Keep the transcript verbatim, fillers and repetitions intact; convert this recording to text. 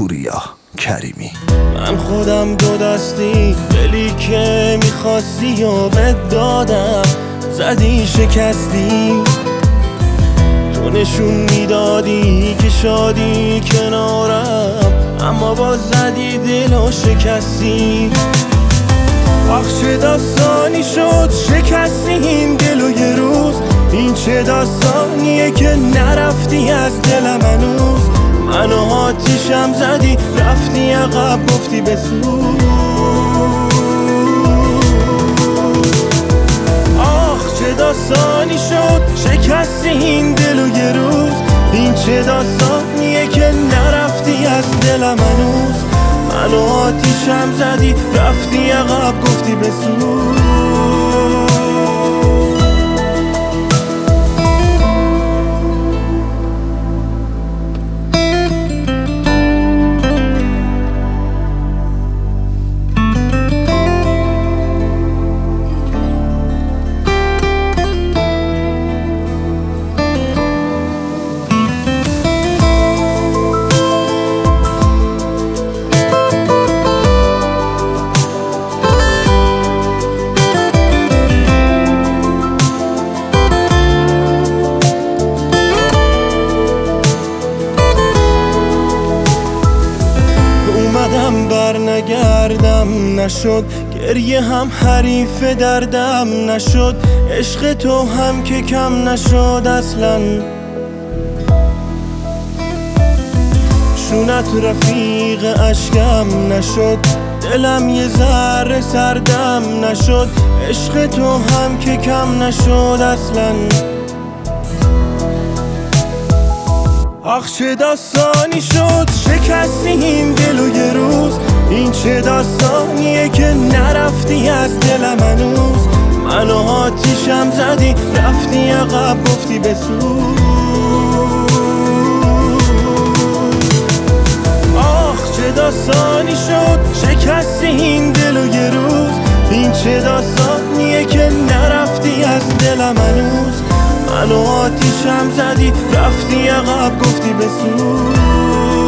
پوریا کریمی. من خودم دو دستی دلی که میخواستی و بهت دادم، زدی شکستی، تو نشون میدادی که شادی کنارم، اما باز زدی دل و شکستی. آخ چه داستانی شد شکستی این دل و یه روز، این چه داستانیه که نرفتی از دلم هنوز. منو آتیشم زدی رفتی عقب گفتی بسوز. آخ چه داستانی شد شکستی این دل و یه روز، این چه داستانیه که نرفتی از دلم هنوز. منو آتیشم زدی رفتی عقب گفتی بسوز. بر نگردم نشد، گریه هم حریف دردم نشد، عشق تو هم که کم نشد اصلا. شونت رفیق اشکم نشد، دلم یه ذره سردم نشد، عشق تو هم که کم نشد اصلا. آخ چه داستانی شد شکستی این دل و یه روز، این چه داستانیه که نرفتی از دلم هنوز. منو آتیشم زدی رفتی عقب گفتی بسوز. آخ چه داستانی شد شکستی این دل و یه روز، این چه داستانیه که نرفتی از دلم هنوز. منو آتیشم زدی رفتی عقب گفتی بسوز.